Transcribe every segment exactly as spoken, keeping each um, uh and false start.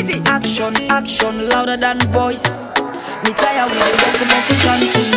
Easy. Action, action, louder than voice. Me tired with the buckle buckle chanting.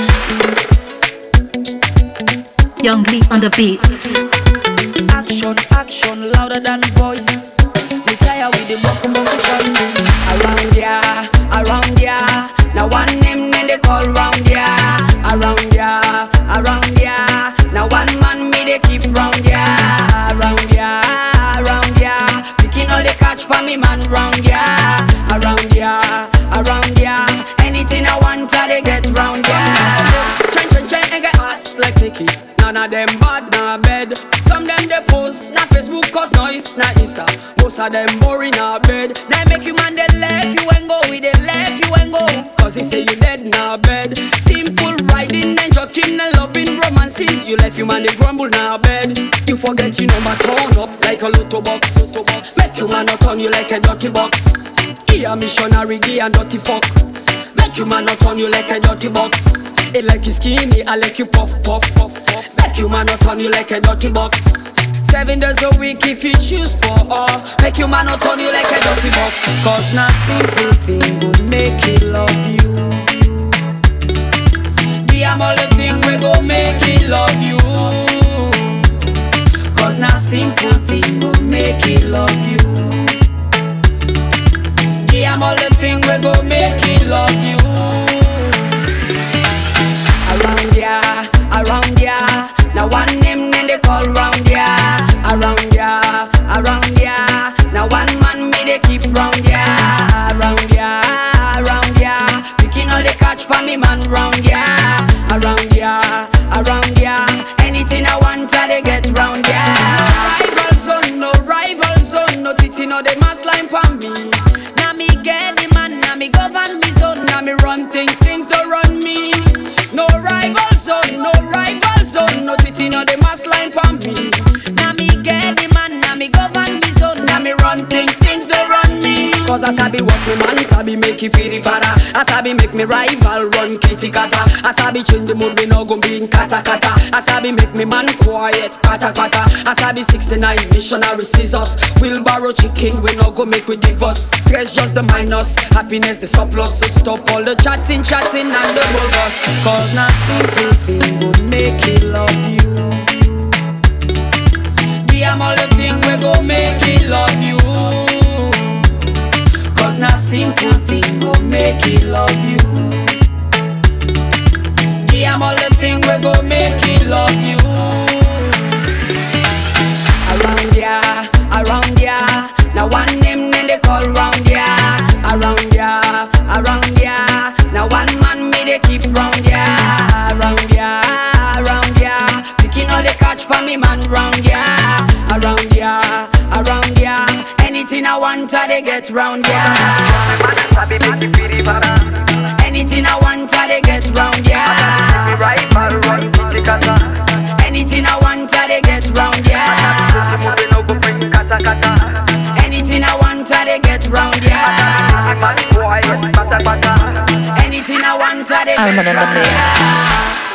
Young Lee on the beats. Action, action, louder than voice. Me tired with the buckle buckle chanting. Around ya, around ya. Now one name then they call round ya. Around ya, around ya. Now one man me they keep round ya. Around ya, around ya. Picking all the catch for me man round ya. Around ya, around ya. Anything I want I they get round ya. Chen chen chen and get ass like Nicky. None of them bad, nah bed. Some them they post, na Facebook cause noise, na Insta. Most of them boring, na bed. They make you man, they left you and go. We they left you and go. Cause they say you dead, na bed. Simple riding and joking and loving, romancing. You left you man, they grumble, na bed. You forget you number turn up like a lotto box. Make you man not turn you like a dirty box. Here missionary, gay and dirty fuck. Make you man not turn you like a dirty box. It like you skinny, I like you puff, puff, puff, puff. Make you man not turn you like a dirty box. Seven days a week if you choose for all. Make you man not turn you like a dirty box. Cause na simple thing would make it love you. The am all the thing we go make it love you. Cause na simple thing would make it love you. The am all the thing we go make it love you. Around ya, around ya. Now one name then they call round ya. Around ya, around ya. Now one man me they keep round ya. Around ya, around ya. Picking all the catch for me man round ya. Around ya, around ya. Anything I want I they get round ya. Rival zone, no rival zone. No titty no they must line for me. Now me get the man, now me govern me zone. Now me run things, things don't run me. No rival zone, no rival zone. No titty no they must line for me. Now me get the man, now me govern me zone. Now me run things, things don't run me. Cause as I be work me man, as I be make you feel the father. As I be make me rival run kitty kata. As I be change the mood we no gon' be in kata kata. As I be make me man quiet kata kata. As I be sixty-nine missionary scissors. Wheelbarrow chicken we no go make we divorce. Stress just the minus, happiness the surplus. So stop all the chatting, chatting and the bogus. Cause na simple thing would make it love you. The am all the thing we go make it love you. Cause na simple thing go make it love you. The am all the thing we go make it love you. Around ya, around ya. Now one name then they call round ya. Around ya, around ya. Now one man me they keep round ya. Around ya, around ya. Picking all the catch for me man round ya. Around ya, around ya. Anything I want I they get round ya. Anything I want I they get round ya. Anything I want I they get round ya. Anything I want I they get round ya. Anything I want I they get round ya.